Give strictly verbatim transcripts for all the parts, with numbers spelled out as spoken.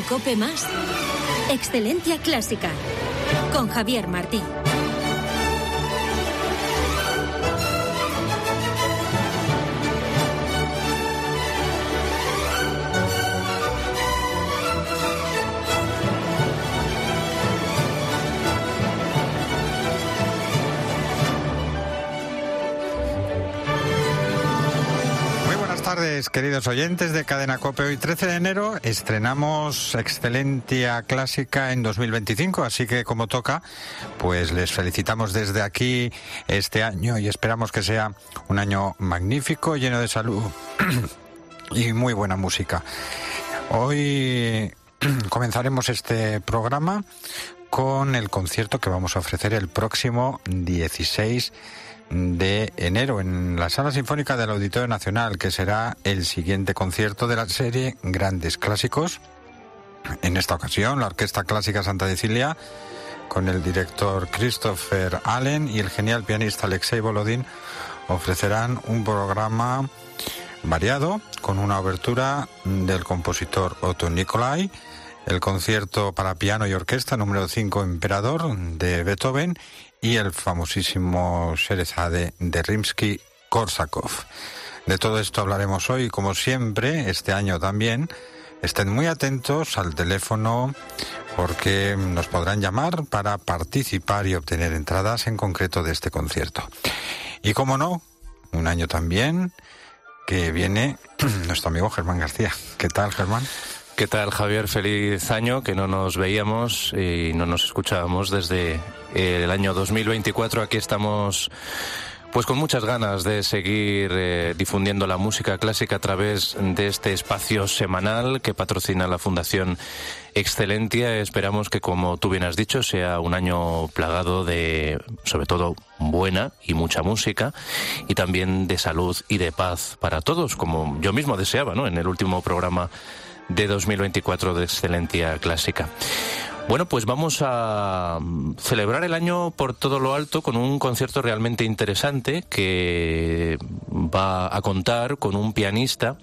COPE Más, Excelencia Clásica, con Javier Martí. Buenas tardes, queridos oyentes de Cadena COPE. Hoy, trece de enero, estrenamos Excelencia Clásica en dos mil veinticinco, así que como toca, pues les felicitamos desde aquí este año y esperamos que sea un año magnífico, lleno de salud y muy buena música. Hoy comenzaremos este programa con el concierto que vamos a ofrecer el próximo dieciséis de enero en la Sala Sinfónica del Auditorio Nacional, que será el siguiente concierto de la serie Grandes Clásicos. En esta ocasión, la Orquesta Clásica Santa Cecilia, con el director Christopher Allen y el genial pianista Alexei Volodin, ofrecerán un programa variado con una obertura del compositor Otto Nicolai, el concierto para piano y orquesta número cinco Emperador de Beethoven y el famosísimo Sherezade de Rimsky-Korsakov. De todo esto hablaremos hoy, como siempre, este año también. Estén muy atentos al teléfono porque nos podrán llamar para participar y obtener entradas en concreto de este concierto. Y como no, un año también que viene nuestro amigo Germán García. ¿Qué tal, Germán? ¿Qué tal, Javier? Feliz año, que no nos veíamos y no nos escuchábamos desde el año dos mil veinticuatro. Aquí estamos pues con muchas ganas de seguir eh, difundiendo la música clásica a través de este espacio semanal que patrocina la Fundación Excelencia. Esperamos que, como tú bien has dicho, sea un año plagado de, sobre todo, buena y mucha música, y también de salud y de paz para todos, como yo mismo deseaba, ¿no?, en el último programa de dos mil veinticuatro de Excelencia Clásica. Bueno, pues vamos a celebrar el año por todo lo alto con un concierto realmente interesante que va a contar con un pianista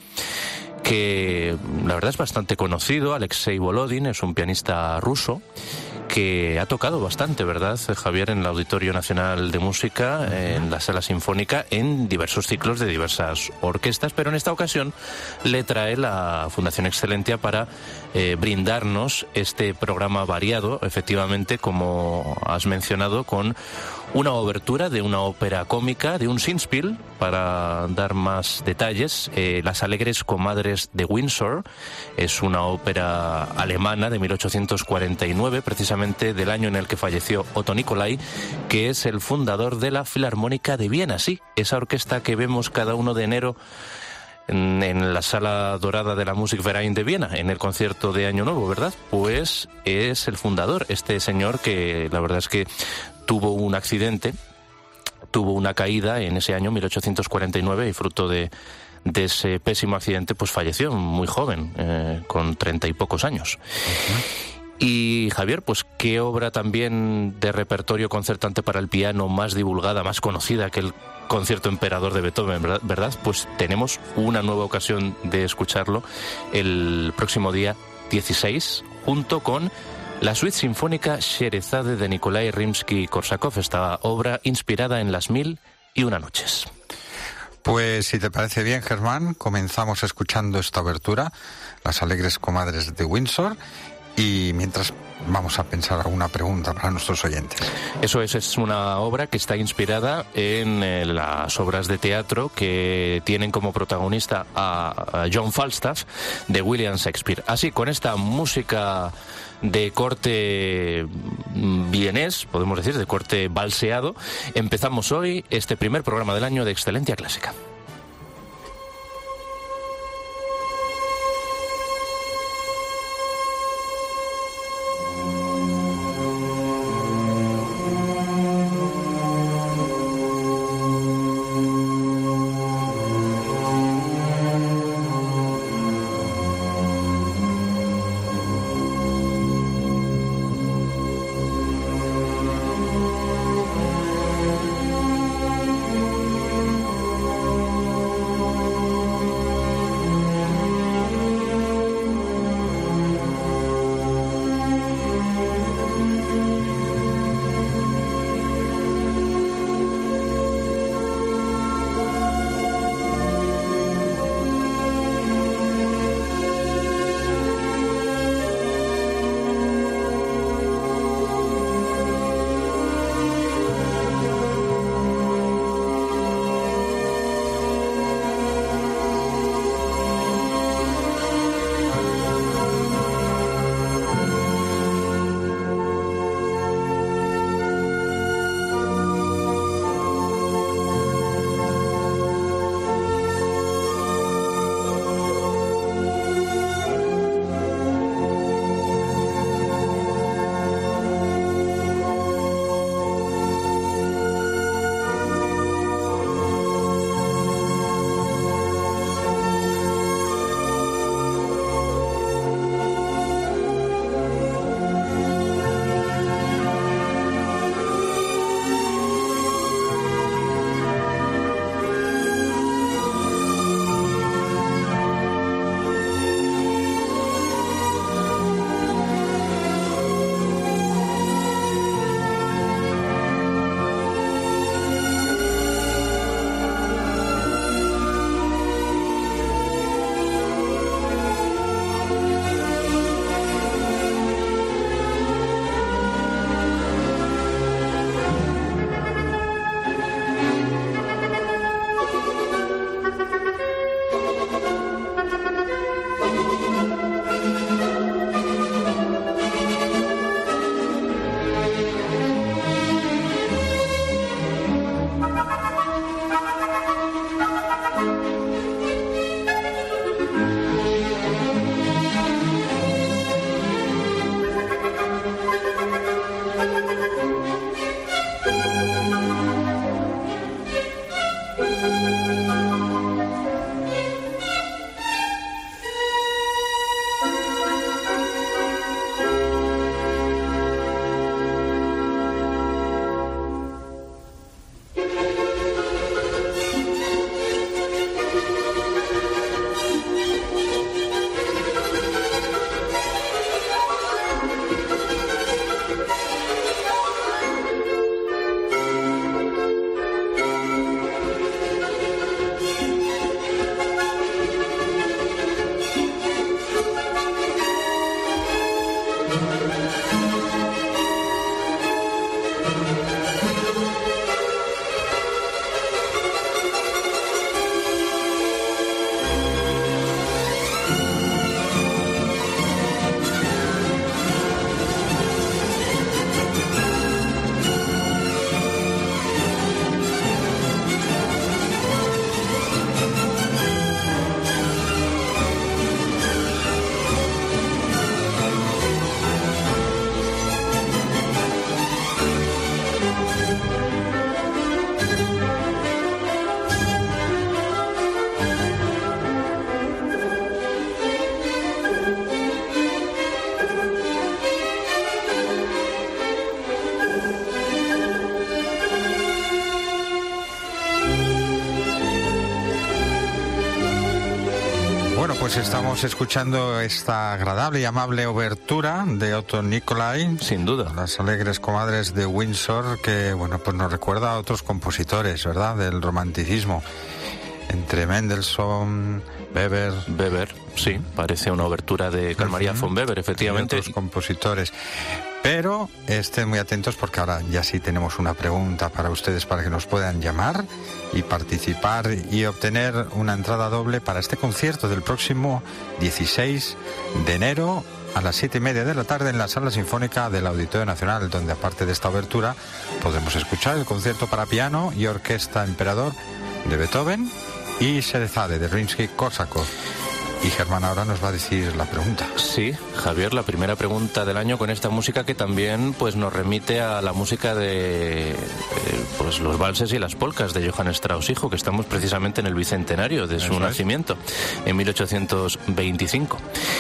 que la verdad es bastante conocido. Alexei Volodin es un pianista ruso que ha tocado bastante, ¿verdad, Javier?, en el Auditorio Nacional de Música, en la Sala Sinfónica, en diversos ciclos de diversas orquestas, pero en esta ocasión le trae la Fundación Excelencia para eh, brindarnos este programa variado, efectivamente, como has mencionado, con una obertura de una ópera cómica, de un Singspiel, para dar más detalles. Eh, Las Alegres Comadres de Windsor es una ópera alemana de mil ochocientos cuarenta y nueve, precisamente del año en el que falleció Otto Nicolai, que es el fundador de la Filarmónica de Viena. Sí, esa orquesta que vemos cada uno de enero en, en la Sala Dorada de la Musikverein de Viena, en el concierto de Año Nuevo, ¿verdad? Pues es el fundador, este señor, que la verdad es que tuvo un accidente, tuvo una caída en ese año mil ochocientos cuarenta y nueve y fruto de, de ese pésimo accidente pues falleció muy joven, eh, con treinta y pocos años. Uh-huh. Y Javier, pues qué obra también de repertorio concertante para el piano más divulgada, más conocida que el Concierto Emperador de Beethoven, ¿verdad? Pues tenemos una nueva ocasión de escucharlo el próximo día dieciséis, junto con la suite sinfónica Sherezade de Nikolai Rimsky-Korsakov, esta obra inspirada en las mil y una noches. Pues si te parece bien, Germán, comenzamos escuchando esta obertura, Las Alegres Comadres de Windsor, y mientras vamos a pensar alguna pregunta para nuestros oyentes. Eso es, es una obra que está inspirada en eh, las obras de teatro que tienen como protagonista a, a John Falstaff de William Shakespeare. Así, con esta música de corte vienés, podemos decir, de corte balseado, empezamos hoy este primer programa del año de Excelencia Clásica. Pues estamos escuchando esta agradable y amable obertura de Otto Nicolai. Sin duda. Las alegres comadres de Windsor, que bueno, pues nos recuerda a otros compositores, ¿verdad?, del romanticismo. Entre Mendelssohn, Weber. Weber, sí, parece una obertura de Carl Maria von Weber, efectivamente. Y otros compositores. Pero estén muy atentos porque ahora ya sí tenemos una pregunta para ustedes para que nos puedan llamar y participar y obtener una entrada doble para este concierto del próximo dieciséis de enero a las siete y media de la tarde en la Sala Sinfónica del Auditorio Nacional, donde aparte de esta obertura podremos escuchar el concierto para piano y orquesta Emperador de Beethoven y Szerezade de Rimsky-Korsakov. Y Germán ahora nos va a decir la pregunta. Sí, Javier, la primera pregunta del año con esta música que también pues nos remite a la música de eh, pues los valses y las polcas de Johann Strauss hijo, que estamos precisamente en el bicentenario de su Eso nacimiento, es. en mil ochocientos veinticinco.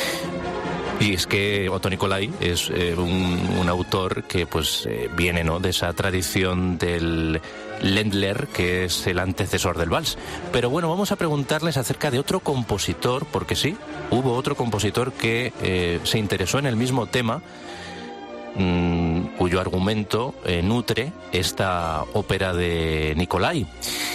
Y es que Otto Nicolai es eh, un, un autor que pues eh, viene, ¿no?, de esa tradición del Ländler, que es el antecesor del vals. Pero bueno, vamos a preguntarles acerca de otro compositor, porque sí, hubo otro compositor que eh, se interesó en el mismo tema, mmm, cuyo argumento eh, nutre esta ópera de Nicolai.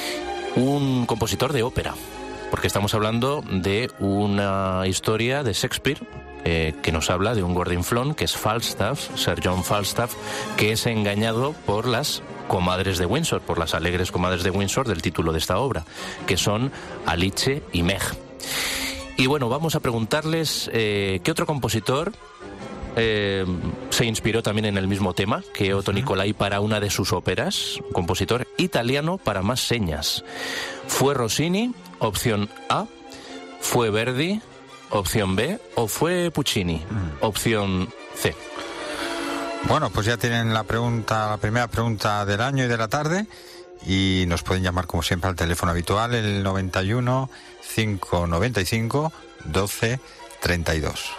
Un compositor de ópera, porque estamos hablando de una historia de Shakespeare, Eh, que nos habla de un gordinflón que es Falstaff, Sir John Falstaff, que es engañado por las comadres de Windsor, por las alegres comadres de Windsor del título de esta obra, que son Alice y Meg. Y bueno, vamos a preguntarles eh, qué otro compositor eh, se inspiró también en el mismo tema que Otto Nicolai para una de sus óperas, un compositor italiano para más señas. ¿Fue Rossini, opción A? ¿Fue Verdi, opción B, o fue Puccini, opción C? Bueno, pues ya tienen la pregunta, la primera pregunta del año y de la tarde, y nos pueden llamar como siempre al teléfono habitual, el noventa y uno, cinco noventa y cinco, doce treinta y dos.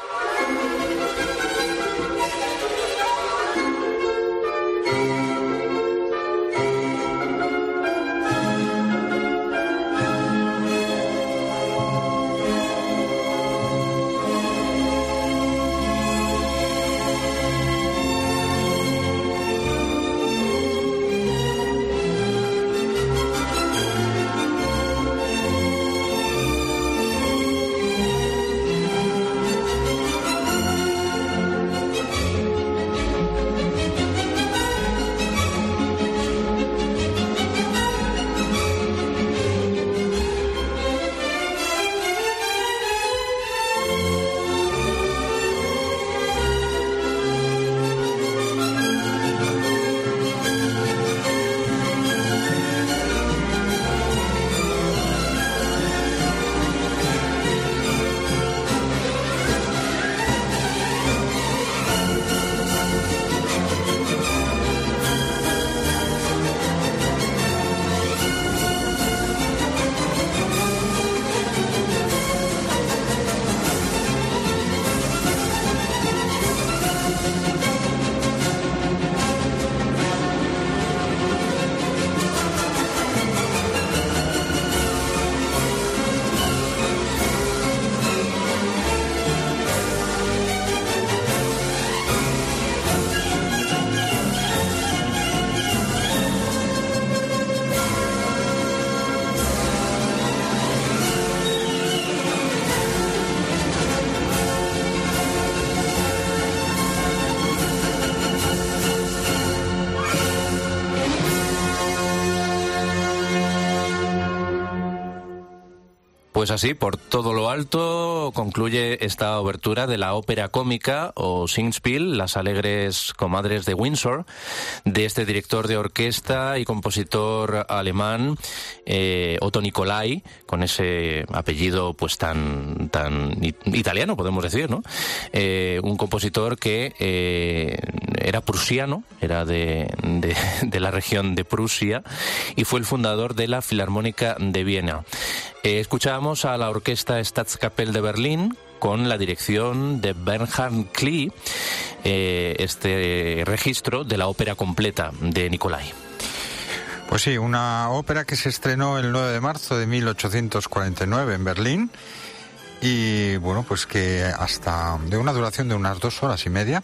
Pues así, por todo lo alto, concluye esta obertura de la ópera cómica o Singspiel, Las alegres comadres de Windsor, de este director de orquesta y compositor alemán, eh, Otto Nicolai, con ese apellido pues tan tan italiano, podemos decir, ¿no? Eh, un compositor que eh, era prusiano, era de, de, de la región de Prusia, y fue el fundador de la Filarmónica de Viena. Eh, escuchábamos a la orquesta Staatskapelle de Berlín con la dirección de Bernhard Klee, eh, este registro de la ópera completa de Nicolai. Pues sí, una ópera que se estrenó el nueve de marzo de mil ochocientos cuarenta y nueve en Berlín y bueno, pues que hasta de una duración de unas dos horas y media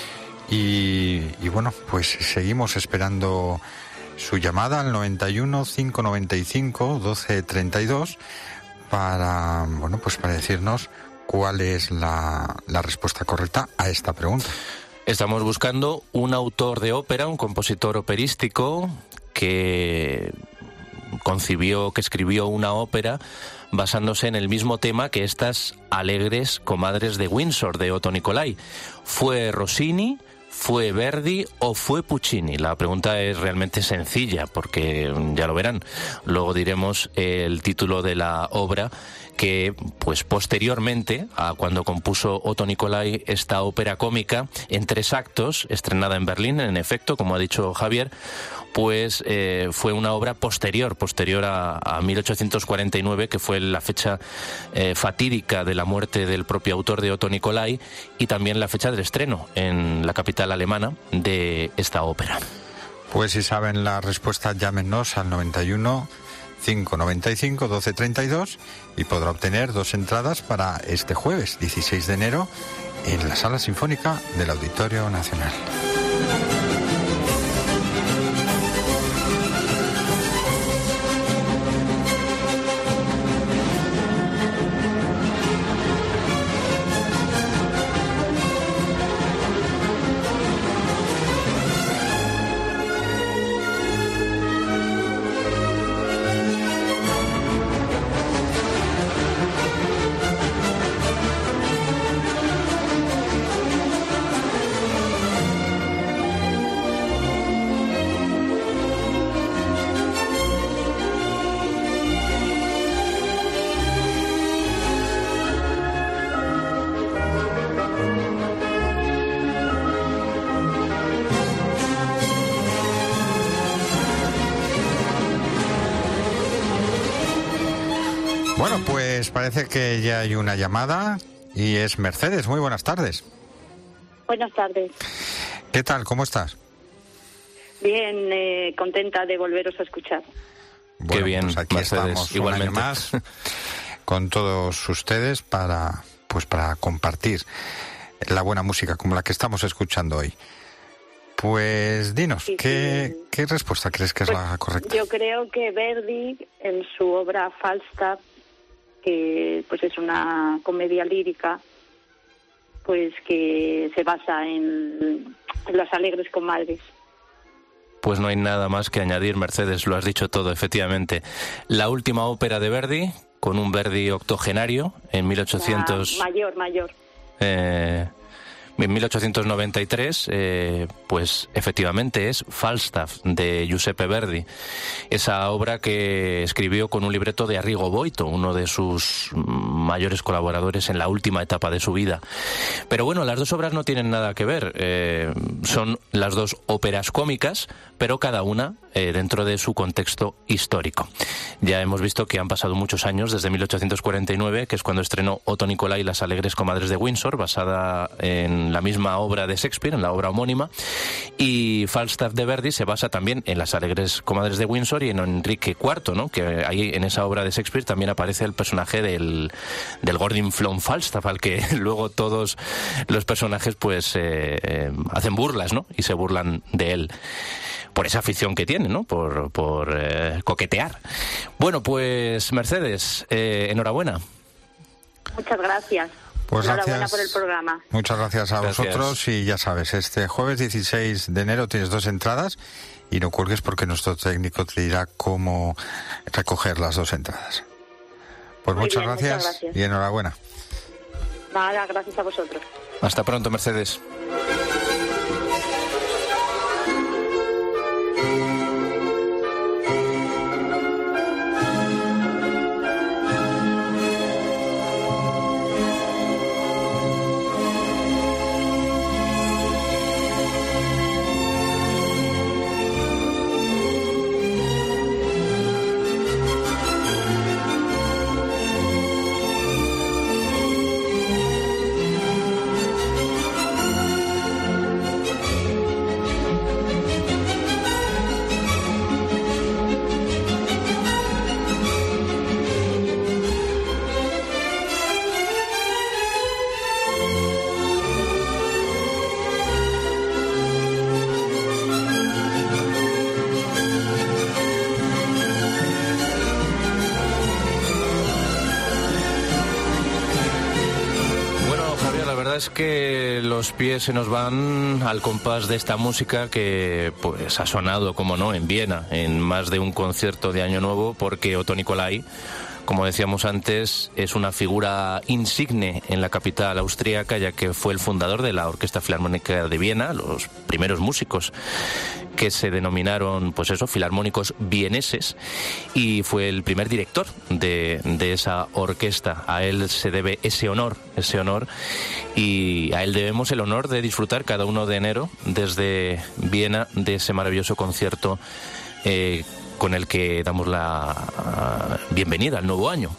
y, y bueno, pues seguimos esperando su llamada al noventa y uno, cinco noventa y cinco, doce treinta y dos para, bueno, pues para decirnos cuál es la, la respuesta correcta a esta pregunta. Estamos buscando un autor de ópera, un compositor operístico que concibió, que escribió una ópera basándose en el mismo tema que estas alegres comadres de Windsor de Otto Nicolai. ¿Fue Rossini, fue Verdi o fue Puccini? La pregunta es realmente sencilla porque ya lo verán. Luego diremos el título de la obra que, pues posteriormente a cuando compuso Otto Nicolai esta ópera cómica en tres actos, estrenada en Berlín, en efecto, como ha dicho Javier, pues eh, fue una obra posterior, posterior a, a mil ochocientos cuarenta y nueve, que fue la fecha eh, fatídica de la muerte del propio autor de Otto Nicolai y también la fecha del estreno en la capital alemana de esta ópera. Pues si saben la respuesta, llámenos al noventa y uno, cinco noventa y cinco, doce treinta y dos y podrá obtener dos entradas para este jueves dieciséis de enero en la Sala Sinfónica del Auditorio Nacional. Bueno, pues parece que ya hay una llamada y es Mercedes. Muy buenas tardes. Buenas tardes. ¿Qué tal? ¿Cómo estás? Bien, eh, contenta de volveros a escuchar. Bueno, Qué bien, pues aquí Mercedes, estamos igualmente. un año más con todos ustedes para, pues para compartir la buena música como la que estamos escuchando hoy. Pues dinos, Sí, ¿qué, sí. ¿qué respuesta crees que es Pues, la correcta? Yo creo que Verdi, en su obra Falstaff, que pues es una comedia lírica, pues que se basa en, en las alegres comadres. Pues no hay nada más que añadir, Mercedes, lo has dicho todo, efectivamente. La última ópera de Verdi, con un Verdi octogenario, en mil ochocientos... Ah, mayor, mayor. Eh, en mil ochocientos noventa y tres, eh, pues efectivamente es Falstaff, de Giuseppe Verdi. Esa obra que escribió con un libreto de Arrigo Boito, uno de sus mayores colaboradores en la última etapa de su vida. Pero bueno, las dos obras no tienen nada que ver. Eh, son las dos óperas cómicas, pero cada una eh, dentro de su contexto histórico. Ya hemos visto que han pasado muchos años, desde mil ochocientos cuarenta y nueve, que es cuando estrenó Otto Nicolai Las alegres comadres de Windsor, basada en la misma obra de Shakespeare, en la obra homónima, y Falstaff de Verdi se basa también en Las alegres comadres de Windsor y en Enrique cuarto, ¿no? Que ahí en esa obra de Shakespeare también aparece el personaje del, del Gordon von Falstaff, al que luego todos los personajes pues eh, eh, hacen burlas, ¿no? Y se burlan de él por esa afición que tiene, ¿no? Por, por eh, coquetear. Bueno, pues Mercedes, eh, enhorabuena. Muchas gracias. Pues Enhorabuena gracias. por el programa. Muchas gracias a Gracias. vosotros y ya sabes, este jueves dieciséis de enero tienes dos entradas y no cuelgues porque nuestro técnico te dirá cómo recoger las dos entradas. Pues Muy muchas, bien, gracias, muchas gracias y enhorabuena. Nada, gracias a vosotros. Hasta pronto, Mercedes. Es que los pies se nos van al compás de esta música que pues ha sonado, como no, en Viena, en más de un concierto de Año Nuevo, porque Otto Nicolai, como decíamos antes, es una figura insigne en la capital austríaca, ya que fue el fundador de la Orquesta Filarmónica de Viena, los primeros músicos que se denominaron, pues eso, filarmónicos vieneses, y fue el primer director de, de esa orquesta. A él se debe ese honor, ese honor, y a él debemos el honor de disfrutar cada uno de enero desde Viena de ese maravilloso concierto eh, con el que damos la uh, bienvenida al nuevo año.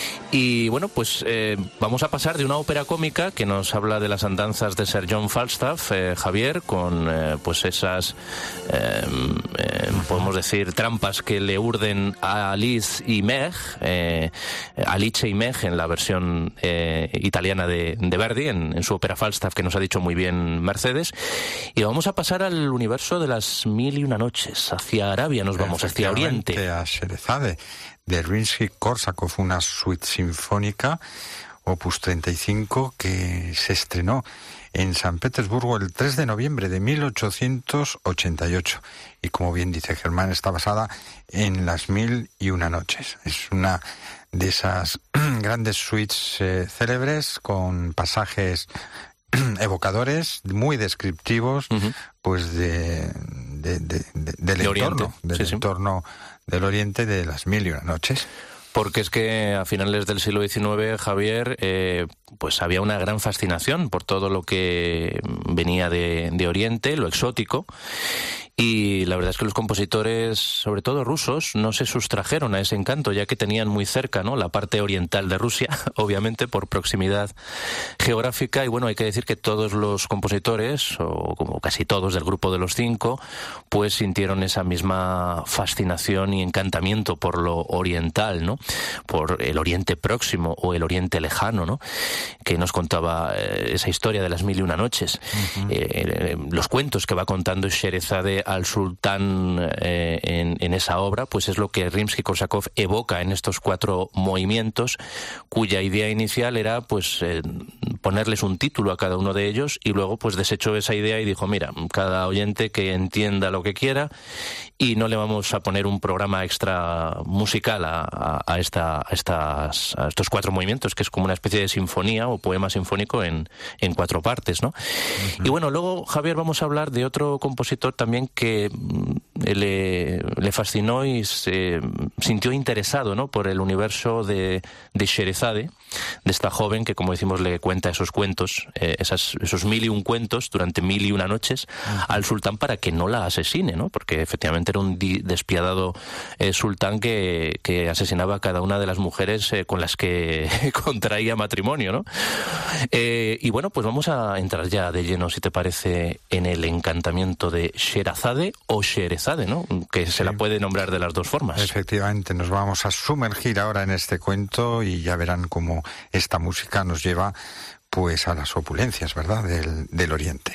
Y bueno, pues eh, vamos a pasar de una ópera cómica que nos habla de las andanzas de Sir John Falstaff, eh, Javier, con eh, pues esas, eh, eh, podemos decir, trampas que le urden a Alice y Meg, eh, Alice y Meg en la versión eh, italiana de, de Verdi, en, en su ópera Falstaff, que nos ha dicho muy bien Mercedes. Y vamos a pasar al universo de las mil y una noches, hacia Arabia nos vamos, hacia Oriente. A Sherezade, de Rimsky-Korsakov, una suite sinfónica, opus treinta y cinco, que se estrenó en San Petersburgo el tres de noviembre de mil ochocientos ochenta y ocho. Y como bien dice Germán, está basada en las mil y una noches. Es una de esas grandes suites eh, célebres, con pasajes evocadores, muy descriptivos, uh-huh. pues de, de, de, de del de entorno, Oriente. del sí, entorno sí. del Oriente, de las mil y una noches. Porque es que a finales del siglo diecinueve, Javier, eh, pues había una gran fascinación por todo lo que venía de, de Oriente, lo exótico. Y la verdad es que los compositores, sobre todo rusos, no se sustrajeron a ese encanto, ya que tenían muy cerca, ¿no?, la parte oriental de Rusia, obviamente por proximidad geográfica. Y bueno, hay que decir que todos los compositores, o como casi todos del grupo de los cinco, pues sintieron esa misma fascinación y encantamiento por lo oriental, ¿no?, por el Oriente Próximo o el Oriente Lejano, ¿no?, que nos contaba eh, esa historia de las mil y una noches. Uh-huh. eh, los cuentos que va contando Sherezade al sultán eh, en, en esa obra, pues es lo que Rimsky-Korsakov evoca en estos cuatro movimientos, cuya idea inicial era pues eh, ponerles un título a cada uno de ellos, y luego pues desechó esa idea y dijo, mira, cada oyente que entienda lo que quiera, y no le vamos a poner un programa extra musical a, a, a, esta, a, estas, a estos cuatro movimientos, que es como una especie de sinfonía o poema sinfónico en, en cuatro partes, ¿no? Uh-huh. Y bueno, luego, Javier, vamos a hablar de otro compositor también que le, le fascinó y se sintió interesado, ¿no?, por el universo de, de Sherezade, de esta joven que, como decimos, le cuenta esos cuentos, eh, esas, esos mil y un cuentos durante mil y una noches uh-huh. al sultán para que no la asesine, ¿no?, porque efectivamente era un di- despiadado eh, sultán que, que asesinaba a cada una de las mujeres eh, con las que contraía matrimonio, ¿no? Eh, y bueno, pues vamos a entrar ya de lleno, si te parece, en el encantamiento de Sherazade o Sherezade, ¿no?, que se sí. la puede nombrar de las dos formas. Efectivamente, nos vamos a sumergir ahora en este cuento y ya verán cómo esta música nos lleva pues a las opulencias, ¿verdad?, del, del Oriente.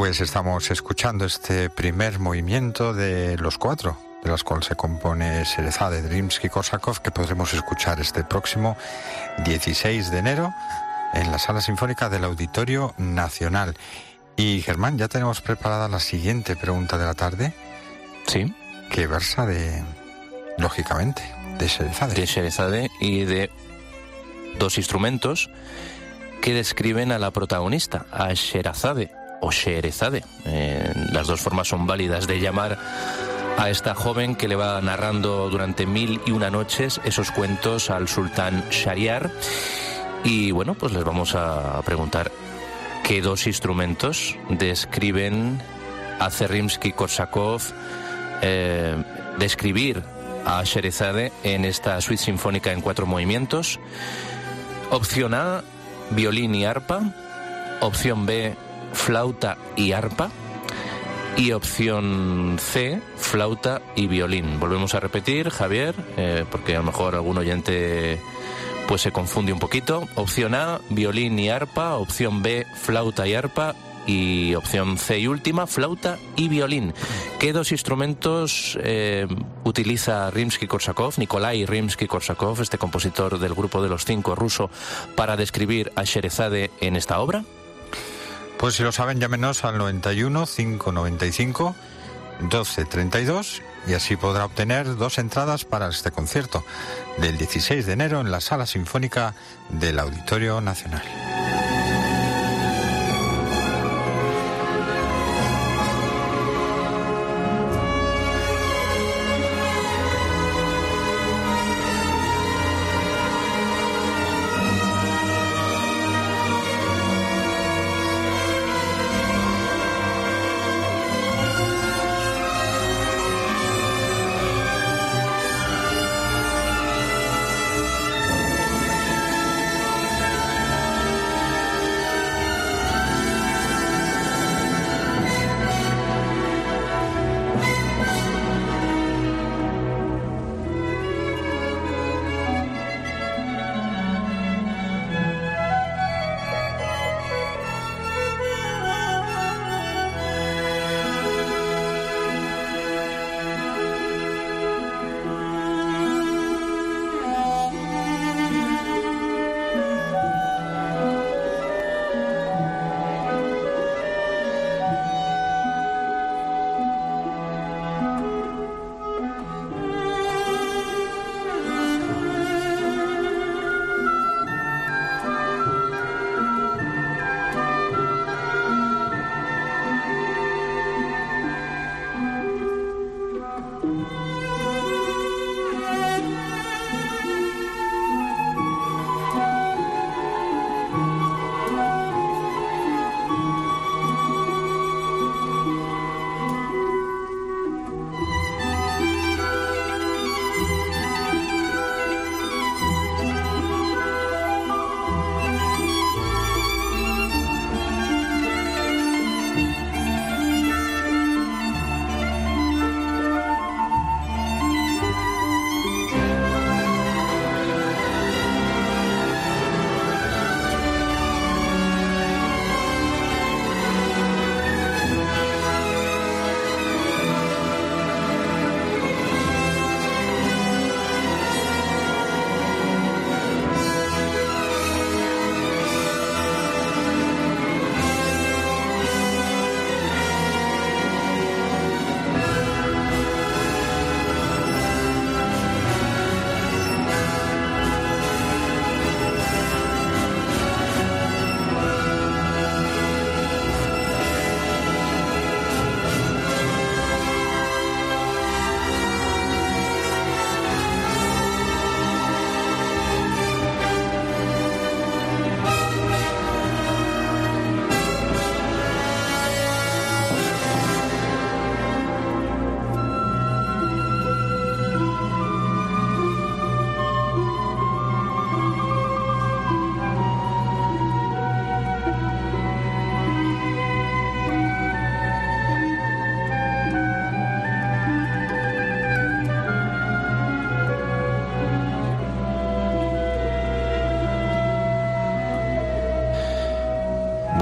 Pues estamos escuchando este primer movimiento de los cuatro, de las cuales se compone Sherezade de Rimsky-Korsakov, que podremos escuchar este próximo dieciséis de enero en la Sala Sinfónica del Auditorio Nacional. Y Germán, ya tenemos preparada la siguiente pregunta de la tarde. Sí. Que versa de, lógicamente, de Sherezade. De Sherezade y de dos instrumentos que describen a la protagonista, a Sherazade o Sherezade. Eh, las dos formas son válidas de llamar a esta joven que le va narrando durante mil y una noches esos cuentos al sultán Shahriar. Y bueno, pues les vamos a preguntar qué dos instrumentos describen, hace Rimsky-Korsakov eh, describir a Sherezade en esta suite sinfónica en cuatro movimientos. Opción A, violín y arpa. Opción B, flauta y arpa. Y opción C, flauta y violín. Volvemos a repetir, Javier, eh, porque a lo mejor algún oyente pues se confunde un poquito. Opción A, violín y arpa. Opción B, flauta y arpa. Y opción C y última, flauta y violín. ¿Qué dos instrumentos eh, utiliza Rimsky-Korsakov, Nikolai Rimsky-Korsakov, este compositor del Grupo de los Cinco ruso, para describir a Sherezade en esta obra? Pues si lo saben, llámenos al noventa y uno, cinco noventa y cinco, doce treinta y dos y así podrá obtener dos entradas para este concierto del dieciséis de enero en la Sala Sinfónica del Auditorio Nacional.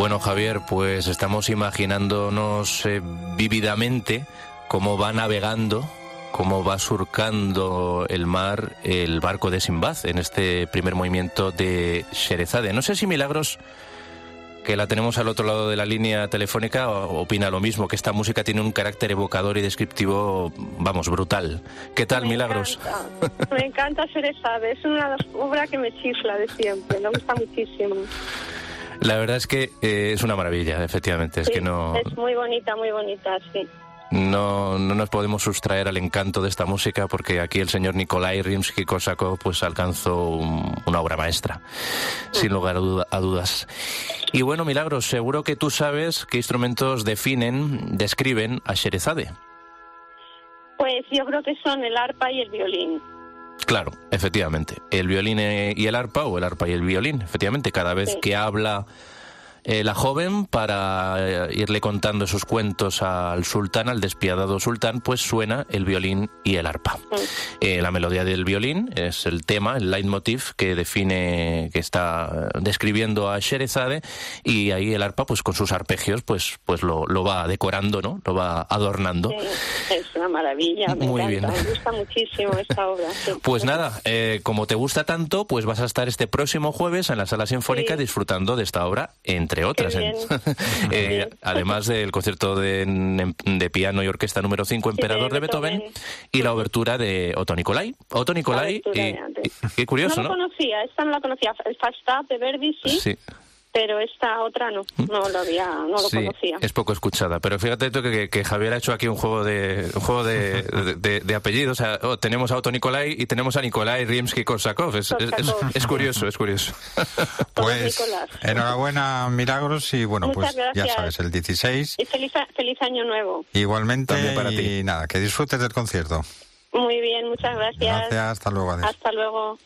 Bueno, Javier, pues estamos imaginándonos eh, vívidamente cómo va navegando, cómo va surcando el mar el barco de Sinbad en este primer movimiento de Sherezade. No sé si Milagros, que la tenemos al otro lado de la línea telefónica, opina lo mismo, que esta música tiene un carácter evocador y descriptivo, vamos, brutal. ¿Qué tal, me Milagros? Encanta. Me encanta Sherezade, es una obra que me chifla de siempre, me gusta muchísimo. La verdad es que eh, es una maravilla, efectivamente. Es sí, que no... es muy bonita, muy bonita, sí. No, no nos podemos sustraer al encanto de esta música, porque aquí el señor Nikolai Rimsky-Korsakov pues alcanzó un, una obra maestra, sí. sin lugar a, duda, a dudas. Y bueno, Milagros, seguro que tú sabes qué instrumentos definen, describen a Sherezade. Pues yo creo que son el arpa y el violín. Claro, efectivamente. El violín y el arpa, o el arpa y el violín, efectivamente. Cada vez sí. que habla eh, la joven para eh, irle contando sus cuentos al sultán, al despiadado sultán, pues suena el violín y el arpa. Sí. Eh, la melodía del violín es el tema, el leitmotiv que define, que está describiendo a Sherezade, y ahí el arpa, pues con sus arpegios, pues, pues lo, lo va decorando, ¿no? Lo va adornando. Sí, es una maravilla, me Muy encanta, bien. Me gusta muchísimo esta obra. Sí. Pues nada, eh, como te gusta tanto, pues vas a estar este próximo jueves en la Sala Sinfónica sí. disfrutando de esta obra, entre otras. ¿eh? eh, además del concierto de, de piano y orquesta número cinco, Emperador sí, de, de Beethoven, Beethoven, y la obertura de Otto Nicolai. Otto Nicolai, y, y, qué curioso, ¿no? No lo conocía, esta no la conocía. El Falstaff de Verdi sí. sí. Pero esta otra no, no lo había, no lo sí, conocía. Es poco escuchada, pero fíjate tú que, que Javier ha hecho aquí un juego de un juego de, de, de, de apellidos. O sea, oh, tenemos a Otto Nicolai y tenemos a Nikolai Rimsky-Korsakov. Es, es, es, es curioso, es curioso. Pues enhorabuena, Milagros, y bueno, muchas pues gracias. Ya sabes, el dieciséis. Y feliz, feliz año nuevo. Igualmente, también para y ti. Nada, que disfrutes del concierto. Muy bien, muchas gracias. Gracias, hasta luego. Adiós. Hasta luego.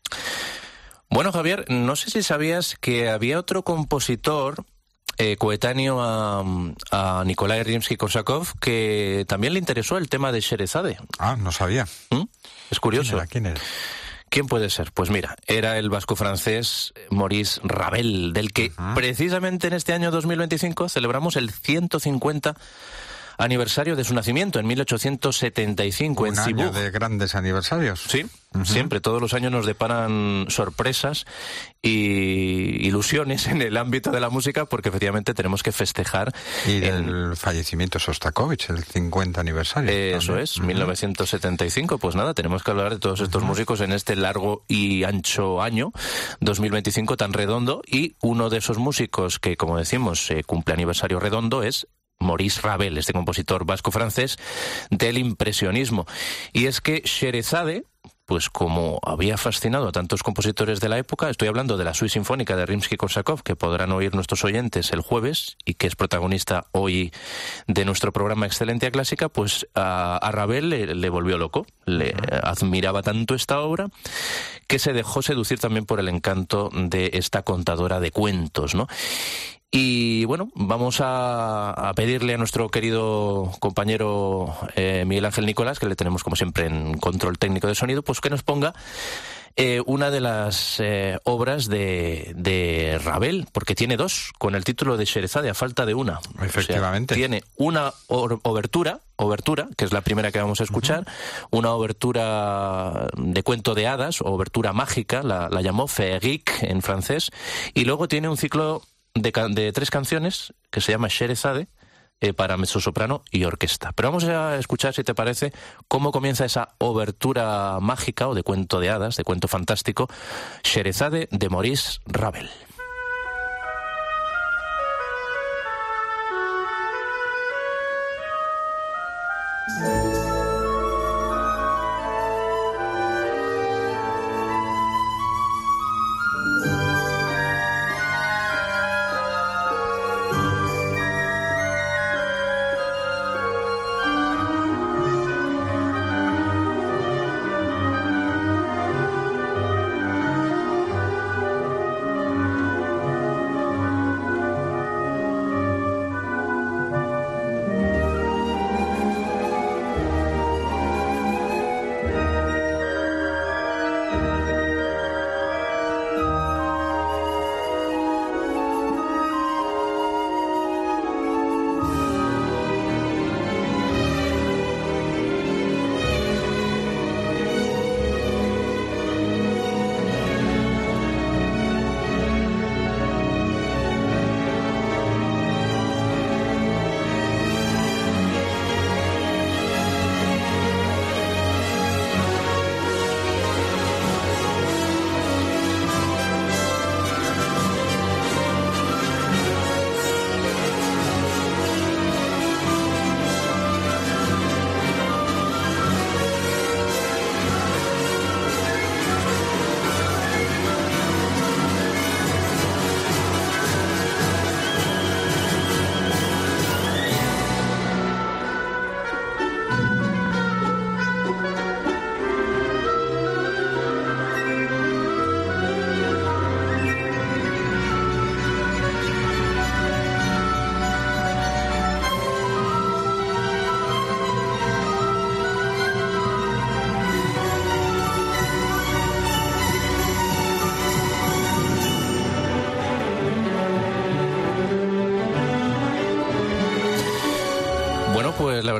Bueno, Javier, no sé si sabías que había otro compositor eh, coetáneo a, a Nikolai Rimsky-Korsakov que también le interesó el tema de Sherezade. Ah, no sabía. ¿Mm? Es curioso. ¿Quién era? ¿Quién era? ¿Quién puede ser? Pues mira, era el vasco-francés Maurice Ravel, del que uh-huh. precisamente en este año dos mil veinticinco celebramos el ciento cincuenta aniversario de su nacimiento, en mil ochocientos setenta y cinco, Un en año Cibourg. de grandes aniversarios. Sí, uh-huh. siempre, todos los años nos deparan sorpresas y ilusiones en el ámbito de la música, porque efectivamente tenemos que festejar. Y en... el fallecimiento de Sostakovich, el cincuenta aniversario. Eh, eso es, uh-huh. mil novecientos setenta y cinco. Pues nada, tenemos que hablar de todos estos uh-huh. músicos en este largo y ancho año dos mil veinticinco tan redondo, y uno de esos músicos que, como decimos, eh, cumple aniversario redondo es Maurice Ravel, este compositor vasco-francés del impresionismo. Y es que Sherezade, pues como había fascinado a tantos compositores de la época, estoy hablando de la Suite Sinfónica de Rimsky-Korsakov, que podrán oír nuestros oyentes el jueves y que es protagonista hoy de nuestro programa Excelencia Clásica, pues a, a Ravel le, le volvió loco, le admiraba tanto esta obra que se dejó seducir también por el encanto de esta contadora de cuentos, ¿no? Y bueno, vamos a, a pedirle a nuestro querido compañero eh, Miguel Ángel Nicolás, que le tenemos como siempre en control técnico de sonido, pues que nos ponga eh, una de las eh, obras de, de Ravel, porque tiene dos, con el título de Sherezade, a falta de una. Efectivamente. O sea, tiene una or- obertura, obertura, que es la primera que vamos a escuchar, uh-huh. una obertura de cuento de hadas, o obertura mágica, la, la llamó Féerique en francés, y luego tiene un ciclo De, de tres canciones que se llama Sherezade eh, para mezzosoprano y orquesta. Pero vamos a escuchar, si te parece, cómo comienza esa obertura mágica o de cuento de hadas, de cuento fantástico, Sherezade de Maurice Ravel.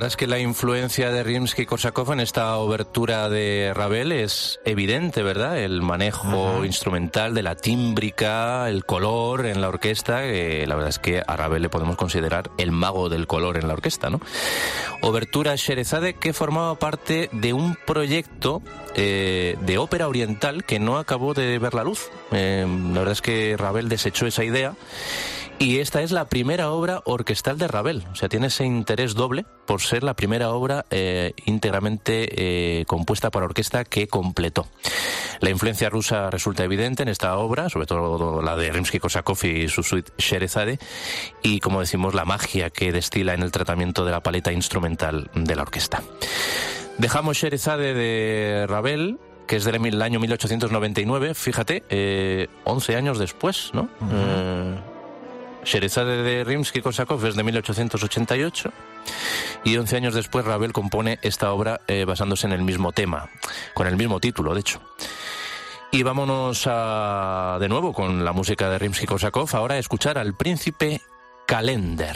verdad es que la influencia de Rimsky-Korsakov en esta obertura de Ravel es evidente, ¿verdad? El manejo uh-huh. instrumental de la tímbrica, el color en la orquesta, que la verdad es que a Ravel le podemos considerar el mago del color en la orquesta, ¿no? Obertura Sherezade, que formaba parte de un proyecto eh, de ópera oriental que no acabó de ver la luz. Eh, la verdad es que Ravel desechó esa idea. Y esta es la primera obra orquestal de Ravel, o sea, tiene ese interés doble por ser la primera obra eh, íntegramente eh, compuesta para orquesta que completó. La influencia rusa resulta evidente en esta obra, sobre todo la de Rimsky-Korsakov y su suite Sherezade, y como decimos, la magia que destila en el tratamiento de la paleta instrumental de la orquesta. Dejamos Sherezade de Ravel, que es del año mil ochocientos noventa y nueve, fíjate, eh, once años después, ¿no? Uh-huh. Eh, Sherezade de Rimsky-Korsakov es de mil ochocientos ochenta y ocho y once años después Ravel compone esta obra eh, basándose en el mismo tema, con el mismo título, de hecho. Y vámonos a, de nuevo con la música de Rimsky-Korsakov, ahora a escuchar al príncipe Kalender.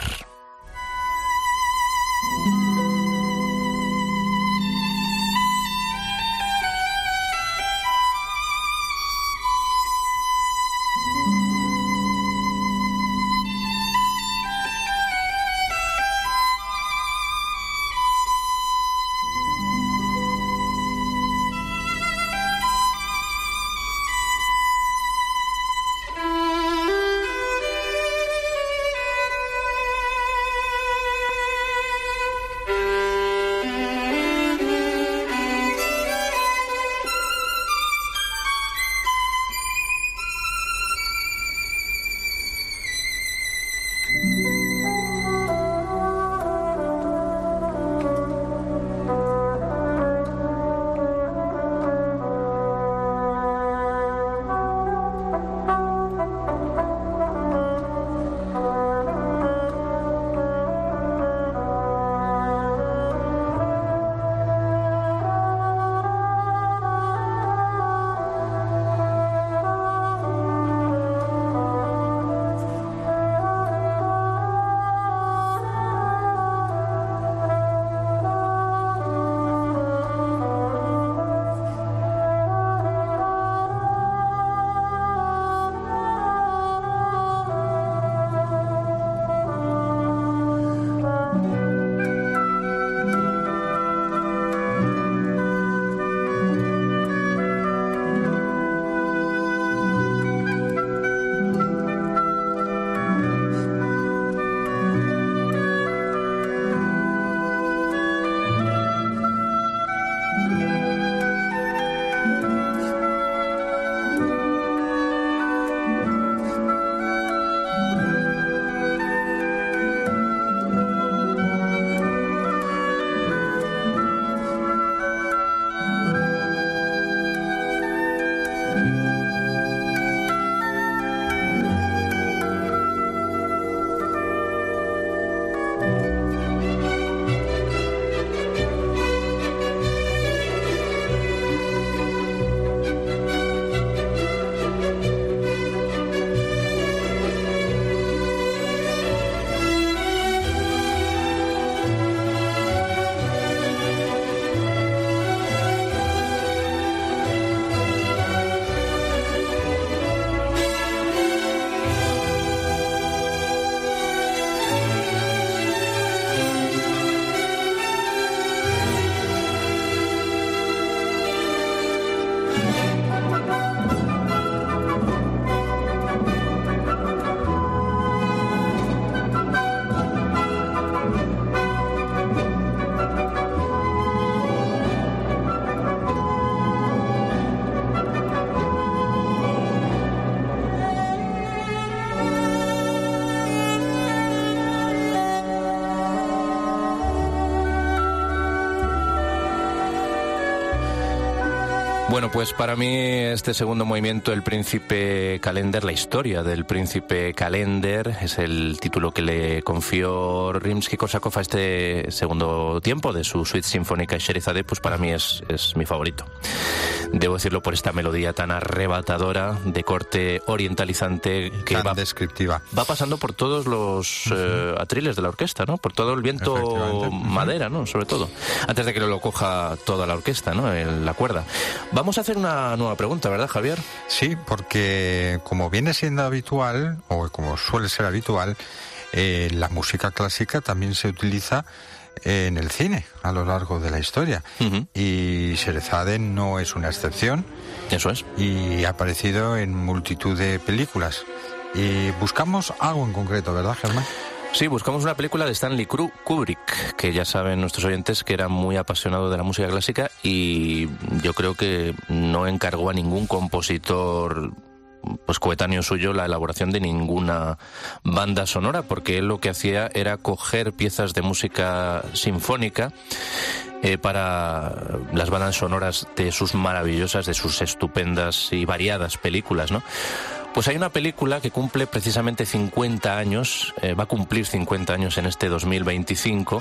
Bueno, pues para mí este segundo movimiento, El Príncipe Calender, la historia del Príncipe Calender, es el título que le confió Rimski-Korsakov a este segundo tiempo de su suite sinfónica Sheherazade, pues para mí es, es mi favorito. Debo decirlo por esta melodía tan arrebatadora, de corte orientalizante, que tan va, descriptiva. va pasando por todos los uh-huh. eh, atriles de la orquesta, ¿no? Por todo el viento madera, ¿no? Sobre todo. Antes de que lo coja toda la orquesta, ¿no? El, la cuerda. Vamos a hacer una nueva pregunta, ¿verdad, Javier? Sí, porque como viene siendo habitual, o como suele ser habitual, eh, la música clásica también se utiliza en el cine a lo largo de la historia. Uh-huh. Y Sheherazade no es una excepción. Eso es. Y ha aparecido en multitud de películas. Y buscamos algo en concreto, ¿verdad, Germán? Sí, buscamos una película de Stanley Kubrick, que ya saben nuestros oyentes que era muy apasionado de la música clásica y yo creo que no encargó a ningún compositor pues coetáneo suyo la elaboración de ninguna banda sonora, porque él lo que hacía era coger piezas de música sinfónica eh, para las bandas sonoras de sus maravillosas, de sus estupendas y variadas películas, ¿no? Pues hay una película que cumple precisamente cincuenta años, eh, va a cumplir cincuenta años en este dos mil veinticinco,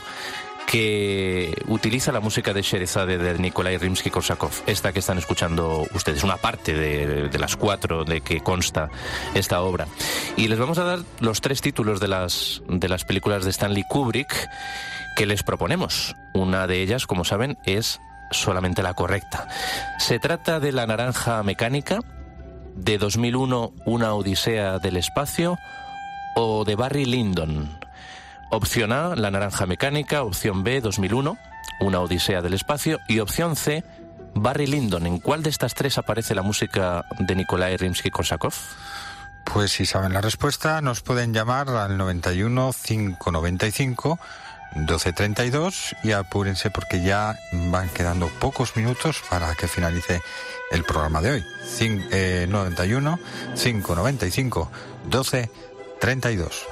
que utiliza la música de Sheherazade de Nikolai Rimski-Korsakov, esta que están escuchando ustedes, una parte de, de las cuatro de que consta esta obra. Y les vamos a dar los tres títulos de las, de las películas de Stanley Kubrick que les proponemos. Una de ellas, como saben, es solamente la correcta. Se trata de La Naranja Mecánica, de dos mil uno, Una Odisea del Espacio, o de Barry Lyndon. Opción A, La Naranja Mecánica. Opción B, dos mil uno, Una Odisea del Espacio. Y opción C, Barry Lyndon. ¿En cuál de estas tres aparece la música de Nikolai Rimski-Korsakov? Pues si saben la respuesta, nos pueden llamar al noventa y uno, cinco noventa y cinco, doce treinta y dos y apúrense porque ya van quedando pocos minutos para que finalice el programa de hoy. Cin, eh, noventa y uno, cinco noventa y cinco, doce treinta y dos.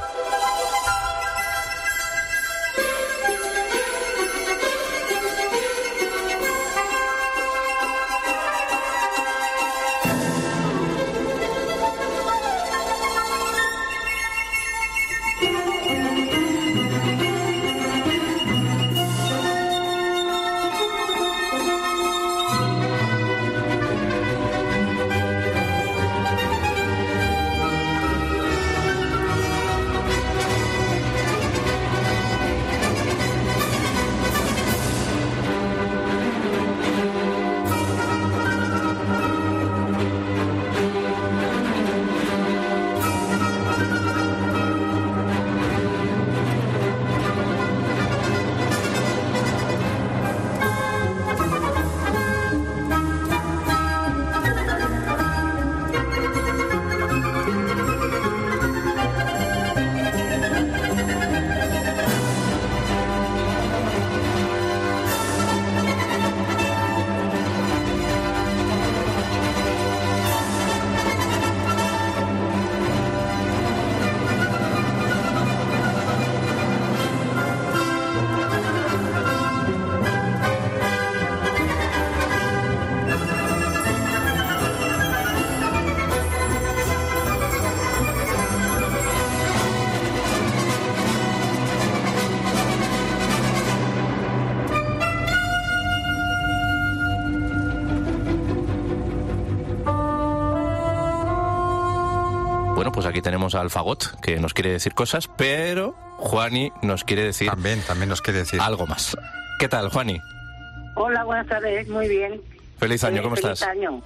Pues aquí tenemos a Alfagot, que nos quiere decir cosas, pero Juani nos quiere decir... También, también nos quiere decir... algo más. ¿Qué tal, Juani? Hola, buenas tardes, muy bien. Feliz año, ¿cómo Feliz estás? Feliz año.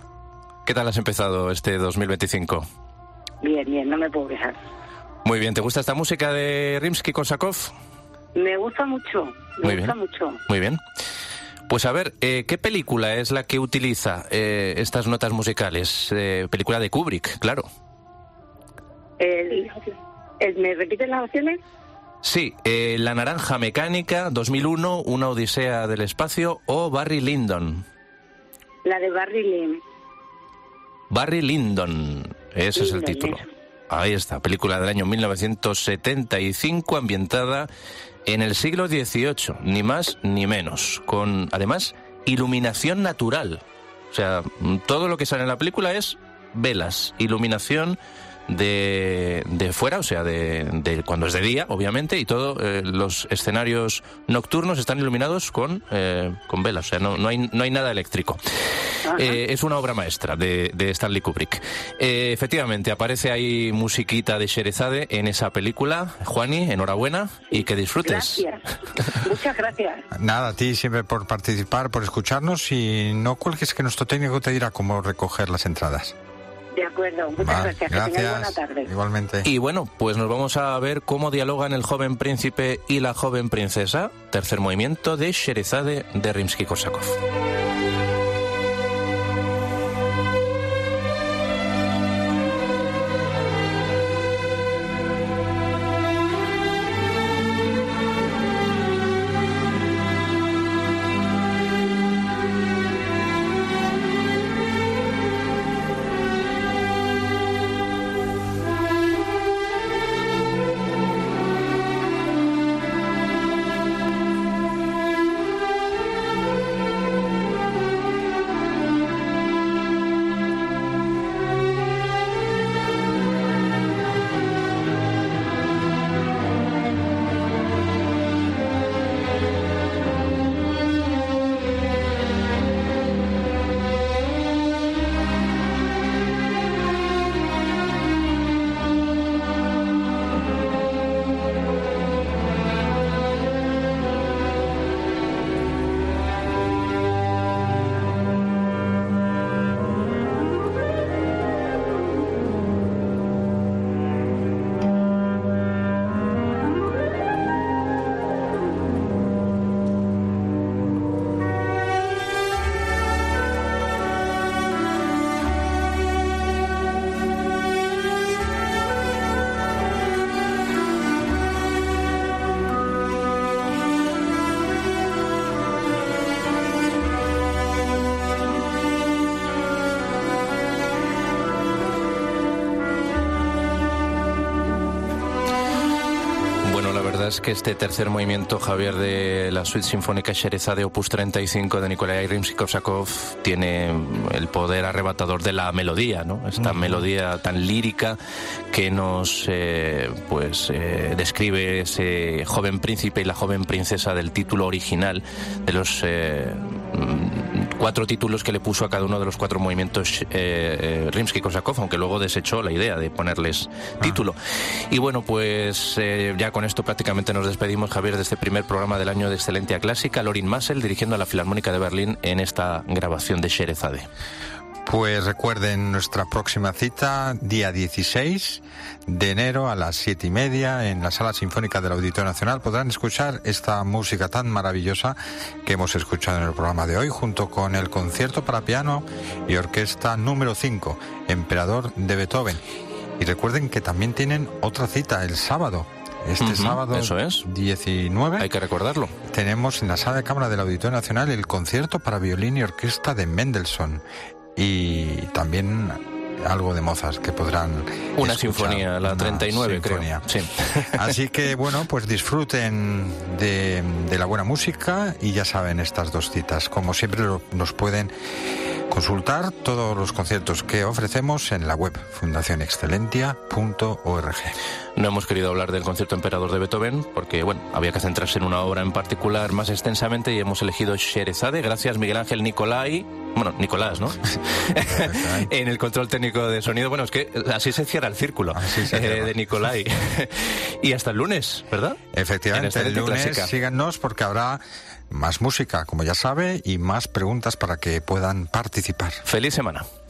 ¿Qué tal has empezado este dos mil veinticinco? Bien, bien, no me puedo quejar. Muy bien, ¿te gusta esta música de Rimski-Korsakov? Me gusta mucho, me muy gusta bien. mucho. Muy bien. Pues a ver, eh, ¿qué película es la que utiliza eh, estas notas musicales? Eh, película de Kubrick, claro. El, el, ¿Me repiten las opciones? Sí, eh, La Naranja Mecánica, dos mil uno, Una Odisea del Espacio o Barry Lyndon. La de Barry Lyndon. Barry Lyndon, ese Lyndon, es el título. Eso. Ahí está, película del año mil novecientos setenta y cinco, ambientada en el siglo dieciocho, ni más ni menos, con además iluminación natural. O sea, todo lo que sale en la película es velas, iluminación de, de fuera, o sea, de, de cuando es de día, obviamente, y todos eh, los escenarios nocturnos están iluminados con, eh, con velas, o sea, no, no, hay, no hay nada eléctrico. Eh, es una obra maestra de, de Stanley Kubrick. Eh, efectivamente, aparece ahí musiquita de Sherezade en esa película. Juani, enhorabuena y que disfrutes. Gracias. Muchas gracias. Nada, a ti siempre por participar, por escucharnos, y no cuelgues que nuestro técnico te dirá cómo recoger las entradas. De acuerdo, muchas Va, gracias. gracias. Que tengáis buena tarde. Igualmente. Y bueno, pues nos vamos a ver cómo dialogan el joven príncipe y la joven princesa. Tercer movimiento de Sherezade de Rimsky-Korsakov. Es que este tercer movimiento, Javier, de la Suite Sinfónica Sherezade Opus treinta y cinco de Nikolai Rimsky-Korsakov tiene el poder arrebatador de la melodía, ¿no? Esta uh-huh. melodía tan lírica que nos eh, pues eh, describe ese joven príncipe y la joven princesa del título original, de los eh, cuatro títulos que le puso a cada uno de los cuatro movimientos eh, eh, Rimsky-Korsakov, aunque luego desechó la idea de ponerles título. Uh-huh. Y bueno, pues eh, ya con esto prácticamente nos despedimos, Javier, de este primer programa del año de Excelentia Clásica. Lorin Maazel dirigiendo a la Filarmónica de Berlín en esta grabación de Sherezade. Pues recuerden nuestra próxima cita, día dieciséis de enero a las siete y media en la Sala Sinfónica del Auditorio Nacional. Podrán escuchar esta música tan maravillosa que hemos escuchado en el programa de hoy, junto con el concierto para piano y orquesta número cinco, Emperador de Beethoven. Y recuerden que también tienen otra cita el sábado. Este uh-huh, sábado eso es. diecinueve, hay que recordarlo, tenemos en la Sala de Cámara del Auditorio Nacional el concierto para violín y orquesta de Mendelssohn, y también algo de Mozart que podrán una escuchar. Sinfonía, la treinta y nueve, sinfonía. creo. Sí. Así que bueno, pues disfruten de, de la buena música, y ya saben, estas dos citas, como siempre, lo, nos pueden consultar todos los conciertos que ofrecemos en la web fundación excelentia punto org. No hemos querido hablar del concierto Emperador de Beethoven porque, bueno, había que centrarse en una obra en particular más extensamente, y hemos elegido Sherezade. Gracias, Miguel Ángel Nicolai. Bueno, Nicolás, ¿no? En el control técnico de sonido. Bueno, es que así se cierra el círculo eh, de Nicolai. Y hasta el lunes, ¿verdad? Efectivamente, el lunes clásica. Síganos porque habrá más música, como ya sabe, y más preguntas para que puedan participar. Feliz semana.